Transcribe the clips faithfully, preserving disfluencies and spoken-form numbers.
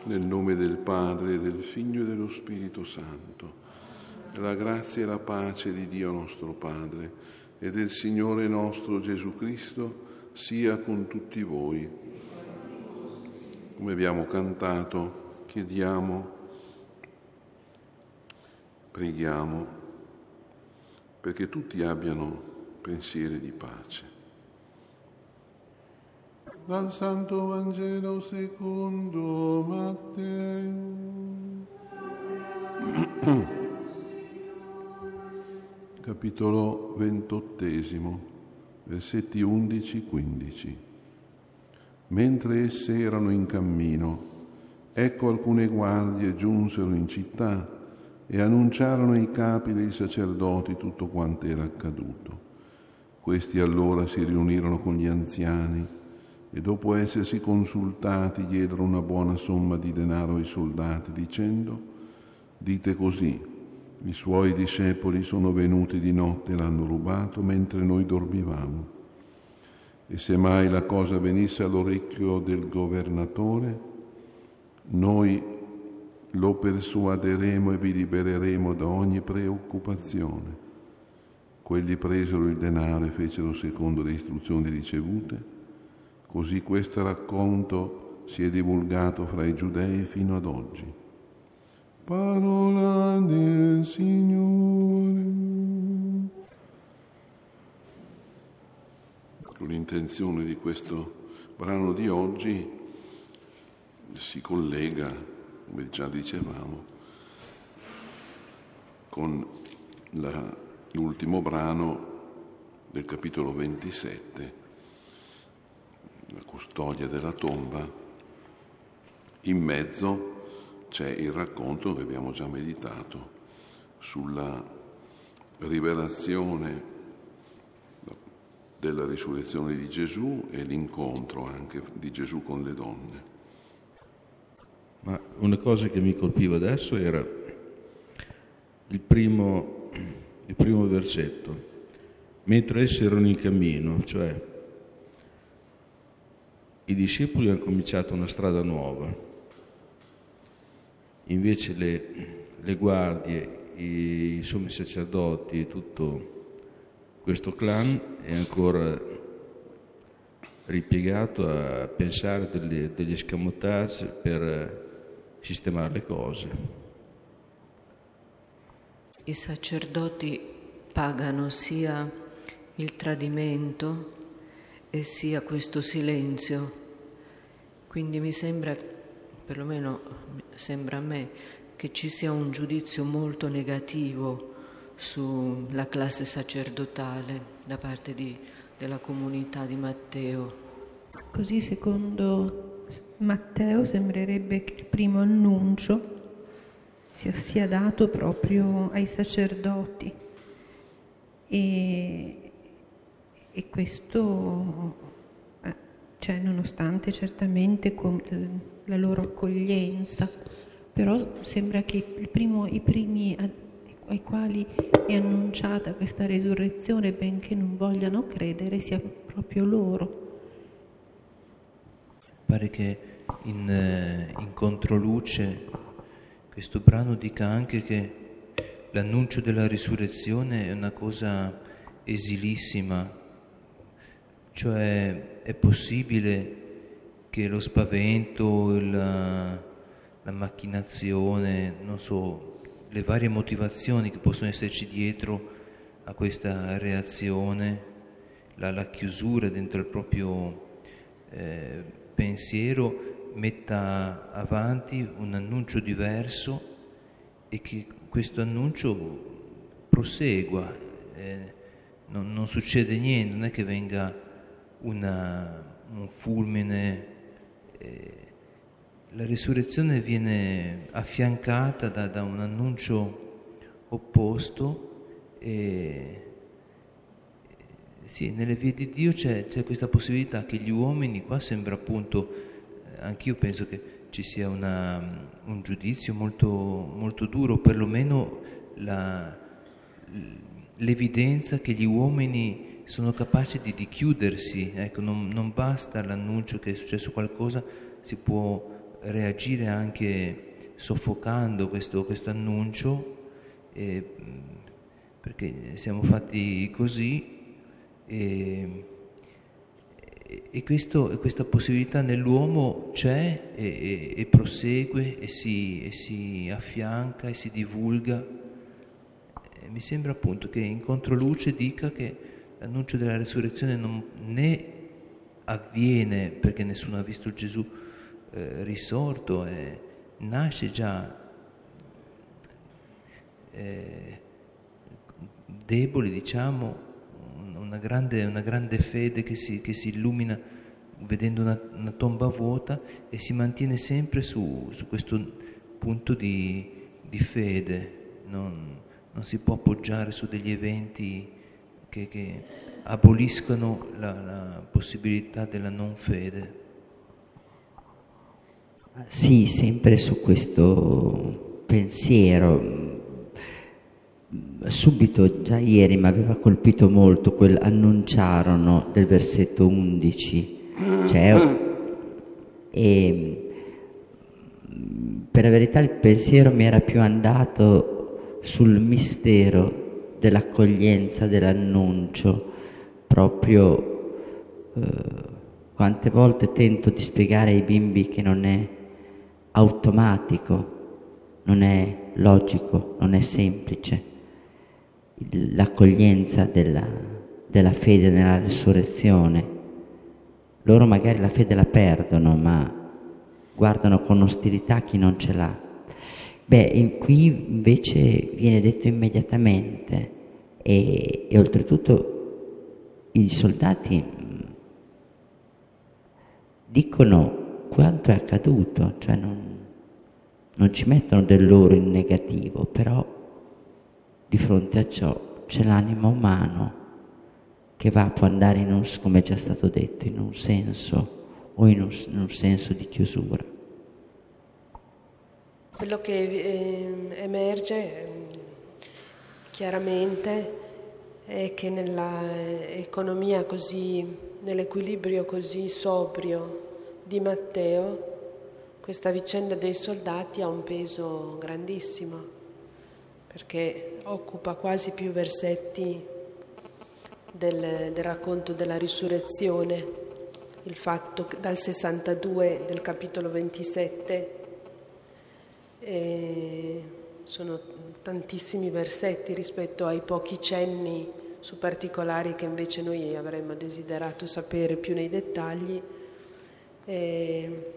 Nel nome del Padre, del Figlio e dello Spirito Santo. La grazia e la pace di Dio nostro Padre e del Signore nostro Gesù Cristo sia con tutti voi. Come abbiamo cantato, chiediamo, preghiamo perché tutti abbiano pensieri di pace. Dal Santo Vangelo secondo Matteo. Capitolo ventottesimo, versetti undici quindici. Mentre esse erano in cammino, ecco alcune guardie giunsero in città e annunciarono ai capi dei sacerdoti tutto quanto era accaduto. Questi allora si riunirono con gli anziani e dopo essersi consultati diedero una buona somma di denaro ai soldati, dicendo: dite così, i suoi discepoli sono venuti di notte e l'hanno rubato mentre noi dormivamo. E se mai la cosa venisse all'orecchio del governatore, noi lo persuaderemo e vi libereremo da ogni preoccupazione. Quelli presero il denaro e fecero secondo le istruzioni ricevute. Così questo racconto si è divulgato fra i giudei fino ad oggi. Parola del Signore. L'intenzione di questo brano di oggi si collega, come già dicevamo, con la, l'ultimo brano del capitolo ventisette, la custodia della tomba. In mezzo c'è il racconto che abbiamo già meditato sulla rivelazione della risurrezione di Gesù e l'incontro anche di Gesù con le donne. Ma una cosa che mi colpiva adesso era il primo, il primo versetto. Mentre essi erano in cammino, cioè i discepoli hanno cominciato una strada nuova, invece le, le guardie, i sommi sacerdoti, tutto questo clan è ancora ripiegato a pensare delle, degli escamotage per sistemare le cose. I sacerdoti pagano sia il tradimento e sia questo silenzio. Quindi mi sembra, perlomeno sembra a me, che ci sia un giudizio molto negativo sulla classe sacerdotale da parte di, della comunità di Matteo. Così secondo Matteo sembrerebbe che il primo annuncio sia, sia dato proprio ai sacerdoti e E questo, eh, cioè, nonostante certamente con la loro accoglienza, però sembra che il primo, i primi ai quali è annunciata questa resurrezione, benché non vogliano credere, sia proprio loro. Pare che in, in controluce questo brano dica anche che l'annuncio della risurrezione è una cosa esilissima. Cioè è possibile che lo spavento, la, la macchinazione, non so, le varie motivazioni che possono esserci dietro a questa reazione, la, la chiusura dentro il proprio eh, pensiero, metta avanti un annuncio diverso e che questo annuncio prosegua, eh, non, non succede niente, non è che venga Una, un fulmine, eh, la risurrezione viene affiancata da, da un annuncio opposto e sì, nelle vie di Dio c'è, c'è questa possibilità che gli uomini, qua sembra appunto, eh, anch'io penso che ci sia una, un giudizio molto, molto duro, perlomeno la, l'evidenza che gli uomini sono capaci di, di chiudersi, ecco, non, non basta l'annuncio che è successo qualcosa, si può reagire anche soffocando questo, questo annuncio, eh, perché siamo fatti così, e, e, questo, e questa possibilità nell'uomo c'è e, e, e prosegue e si, e si affianca e si divulga. E mi sembra appunto che in controluce dica che l'annuncio della resurrezione non né avviene perché nessuno ha visto Gesù eh, risorto, eh, nasce già eh, debole, diciamo, una grande, una grande fede che si, che si illumina vedendo una, una tomba vuota e si mantiene sempre su, su questo punto di, di fede, non, non si può appoggiare su degli eventi che, che aboliscono la, la possibilità della non fede. Sì, sempre su questo pensiero. Subito, già ieri mi aveva colpito molto quel annunciarono del versetto undici, cioè, e per la verità il pensiero mi era più andato sul mistero dell'accoglienza dell'annuncio, proprio eh, quante volte tento di spiegare ai bimbi che non è automatico, non è logico, non è semplice l'accoglienza della, della fede nella risurrezione. Loro magari la fede la perdono, ma guardano con ostilità chi non ce l'ha. Beh, in, qui invece viene detto immediatamente e, e oltretutto i soldati dicono quanto è accaduto, cioè non, non ci mettono del loro in negativo, però di fronte a ciò c'è l'animo umano che va, può andare in un, come è già stato detto, in un senso o in un, in un senso di chiusura. Quello che eh, emerge eh, chiaramente è che nell'economia così, nell'equilibrio così sobrio di Matteo, questa vicenda dei soldati ha un peso grandissimo, perché occupa quasi più versetti del, del racconto della risurrezione, il fatto che dal sessantadue del capitolo ventisette eh, sono tantissimi versetti rispetto ai pochi cenni su particolari che invece noi avremmo desiderato sapere più nei dettagli. Eh,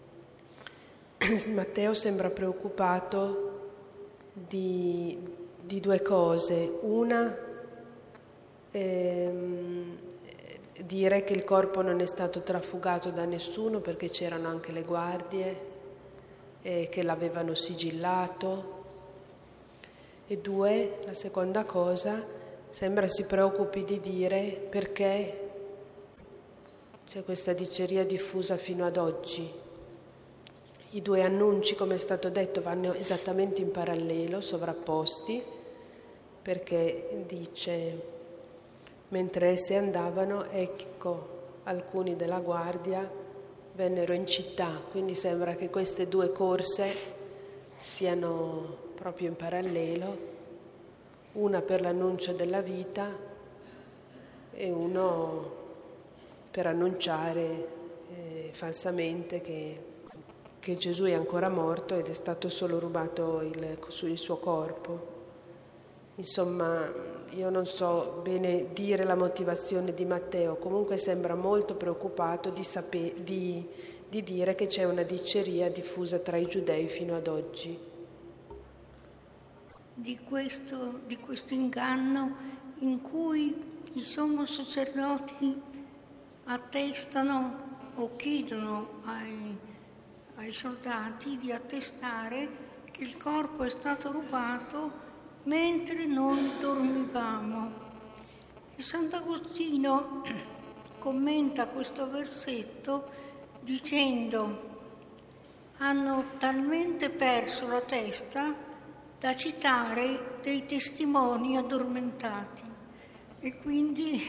Matteo sembra preoccupato Di, di due cose. Una, ehm, dire che il corpo non è stato trafugato da nessuno perché c'erano anche le guardie eh, che l'avevano sigillato. E due, la seconda cosa, sembra si preoccupi di dire perché c'è questa diceria diffusa fino ad oggi. I due annunci, come è stato detto, vanno esattamente in parallelo, sovrapposti, perché dice, mentre essi andavano, ecco, alcuni della guardia vennero in città, quindi sembra che queste due corse siano proprio in parallelo, una per l'annuncio della vita e uno per annunciare eh, falsamente che che Gesù è ancora morto ed è stato solo rubato il, il suo corpo. Insomma, io non so bene dire la motivazione di Matteo, comunque sembra molto preoccupato di, sape, di, di dire che c'è una diceria diffusa tra i giudei fino ad oggi. Di questo, di questo inganno in cui i sommi sacerdoti attestano o chiedono ai ai soldati di attestare che il corpo è stato rubato mentre noi dormivamo. E Sant'Agostino commenta questo versetto dicendo: hanno talmente perso la testa da citare dei testimoni addormentati e quindi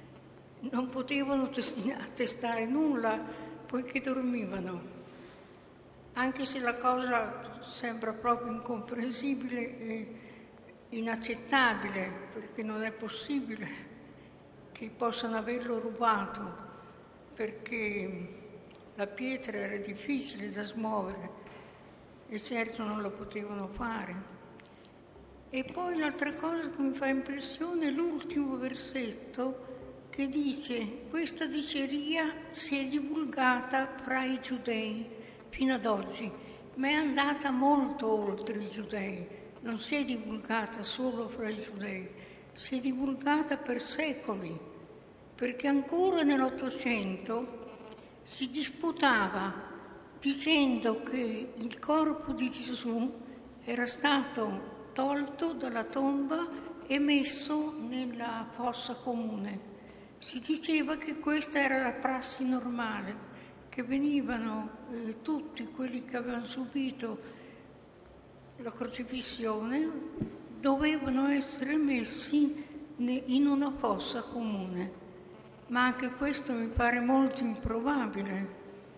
non potevano attestare nulla poiché dormivano. anche se la cosa sembra proprio incomprensibile e inaccettabile, perché non è possibile che possano averlo rubato, perché la pietra era difficile da smuovere e certo non lo potevano fare. E poi l'altra cosa che mi fa impressione è l'ultimo versetto che dice: questa diceria si è divulgata fra i giudei fino ad oggi, ma è andata molto oltre i giudei, non si è divulgata solo fra i giudei, si è divulgata per secoli, perché ancora nell'Ottocento si disputava dicendo che il corpo di Gesù era stato tolto dalla tomba e messo nella fossa comune. Si diceva che questa era la prassi normale, che venivano eh, tutti quelli che avevano subito la crocifissione, dovevano essere messi in una fossa comune. Ma anche questo mi pare molto improbabile,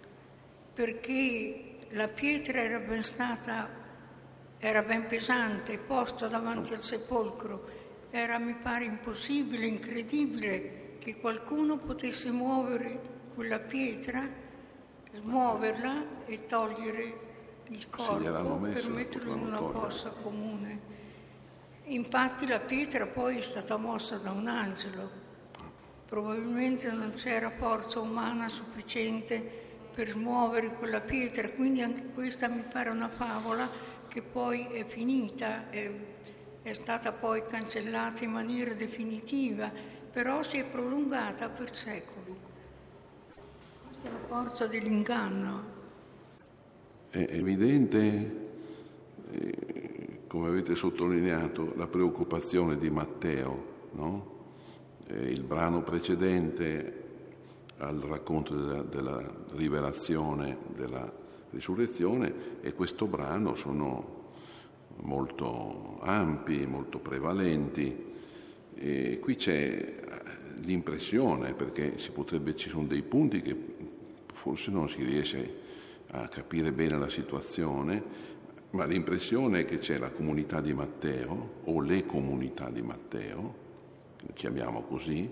perché la pietra era ben stata, era ben pesante, posta davanti al sepolcro. Era, mi pare, impossibile, incredibile che qualcuno potesse muovere quella pietra, smuoverla e togliere il corpo messo, per metterlo in una fossa comune. Infatti la pietra poi è stata mossa da un angelo. Probabilmente non c'era forza umana sufficiente per smuovere quella pietra, quindi anche questa mi pare una favola che poi è finita, è, è stata poi cancellata in maniera definitiva, però si è prolungata per secoli. Questa è la forza dell'inganno. È evidente, eh, come avete sottolineato, la preoccupazione di Matteo, no? Il brano precedente al racconto della, della rivelazione della risurrezione e questo brano sono molto ampi, molto prevalenti. E qui c'è l'impressione, perché si potrebbe, ci sono dei punti che forse non si riesce a capire bene la situazione, ma l'impressione è che c'è la comunità di Matteo o le comunità di Matteo, chiamiamo così,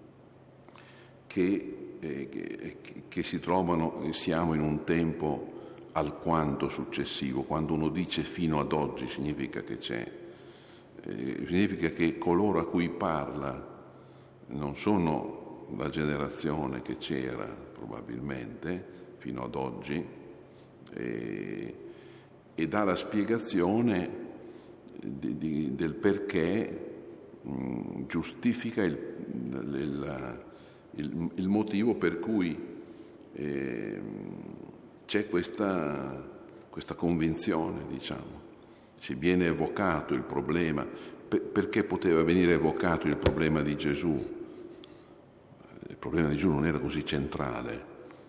che, eh, che, che si trovano, siamo in un tempo alquanto successivo. Quando uno dice fino ad oggi significa che c'è, eh, significa che coloro a cui parla non sono la generazione che c'era probabilmente fino ad oggi, eh, e dà la spiegazione di, di, del perché giustifica il, il, il, il motivo per cui eh, c'è questa, questa convinzione, diciamo. Si viene evocato il problema. Per, perché poteva venire evocato il problema di Gesù? Il problema di Gesù non era così centrale.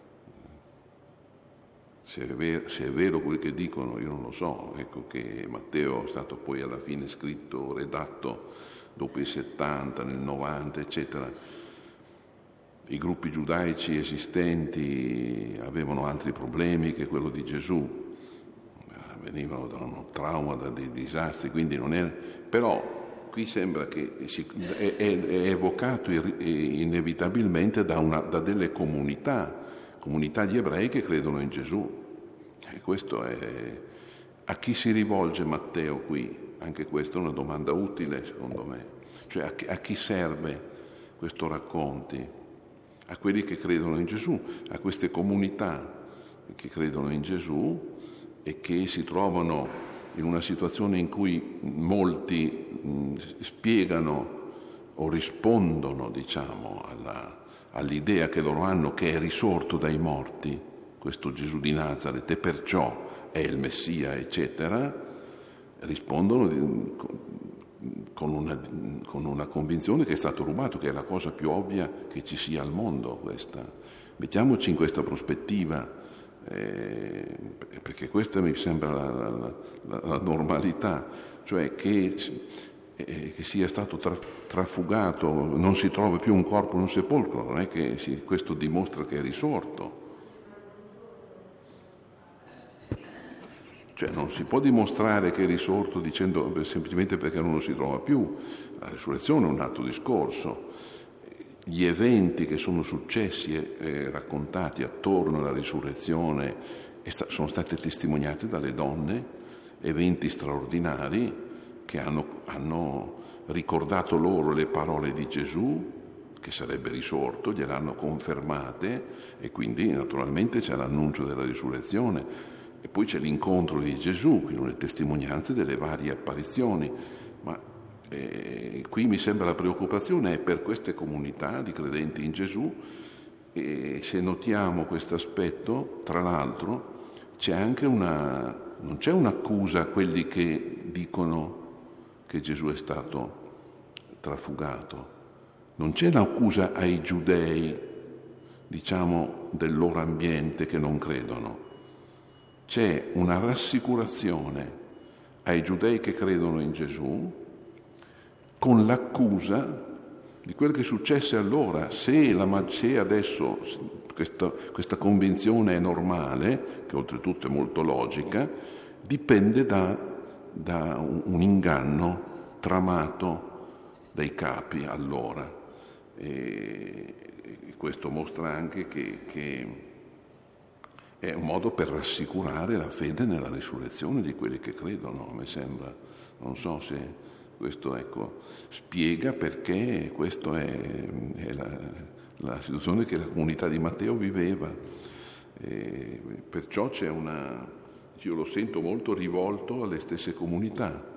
Se è, vero, se è vero quel che dicono, io non lo so. Ecco che Matteo è stato poi alla fine scritto, redatto dopo i settanta, nel novanta, eccetera. I gruppi giudaici esistenti avevano altri problemi che quello di Gesù, venivano da un trauma, da dei disastri, quindi non era. Però qui sembra che si, è, è, è evocato inevitabilmente da, una, da delle comunità, comunità di ebrei che credono in Gesù. E questo è. A chi si rivolge Matteo qui? Anche questa è una domanda utile, secondo me. Cioè, a chi, a chi serve questo racconti? A quelli che credono in Gesù, a queste comunità che credono in Gesù e che si trovano in una situazione in cui molti mh, spiegano o rispondono, diciamo, alla, all'idea che loro hanno che è risorto dai morti, questo Gesù di Nazaret, e perciò è il Messia, eccetera. Rispondono con una, con una convinzione che è stato rubato, che è la cosa più ovvia che ci sia al mondo questa. Mettiamoci in questa prospettiva, eh, perché questa mi sembra la, la, la, la normalità, cioè che, eh, che sia stato tra, trafugato, non si trova più un corpo in un sepolcro, non è che si, questo dimostra che è risorto. Cioè non si può dimostrare che è risorto dicendo beh, semplicemente perché non lo si trova più. La risurrezione è un altro discorso. Gli eventi che sono successi e eh, raccontati attorno alla risurrezione e sta- sono stati testimoniati dalle donne, eventi straordinari che hanno, hanno ricordato loro le parole di Gesù, che sarebbe risorto, gliel'hanno confermate, e quindi naturalmente c'è l'annuncio della risurrezione, e poi c'è l'incontro di Gesù, quindi le testimonianze delle varie apparizioni. Ma eh, qui mi sembra la preoccupazione è per queste comunità di credenti in Gesù, e se notiamo questo aspetto, tra l'altro, c'è anche una, non c'è un'accusa a quelli che dicono che Gesù è stato trafugato. Non c'è un'accusa ai giudei, diciamo, del loro ambiente che non credono. C'è una rassicurazione ai giudei che credono in Gesù con l'accusa di quel che successe allora. Se, la, se adesso questa, questa convinzione è normale, che oltretutto è molto logica, dipende da, da un, un inganno tramato dai capi allora. E questo mostra anche che, che è un modo per rassicurare la fede nella risurrezione di quelli che credono, mi sembra. Non so se questo ecco, spiega perché questa è, è la, la situazione che la comunità di Matteo viveva. E perciò c'è una, io lo sento molto rivolto alle stesse comunità.